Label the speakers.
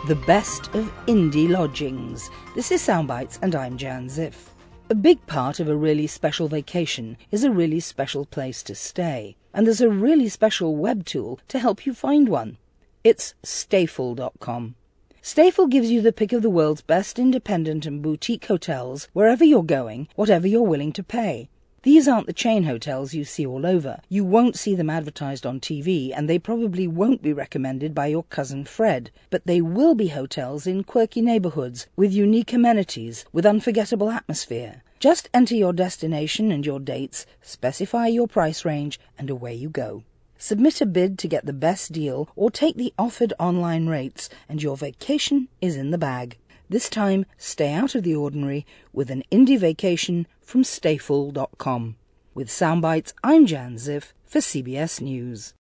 Speaker 1: The best of indie lodgings. This is Soundbites and I'm Jan Ziff. A big part of a really special vacation is a really special place to stay. And there's a really special web tool to help you find one. It's Stayful.com. Stayful gives you the pick of the world's best independent and boutique hotels wherever you're going, whatever you're willing to pay. These aren't the chain hotels you see all over. You won't see them advertised on TV, and they probably won't be recommended by your cousin Fred. But they will be hotels in quirky neighborhoods, with unique amenities, with unforgettable atmosphere. Just enter your destination and your dates, specify your price range, and away you go. Submit a bid to get the best deal, or take the offered online rates, and your vacation is in the bag. This time, stay out of the ordinary with an indie vacation from Stayful.com. With Soundbites, I'm Jan Ziff for CBS News.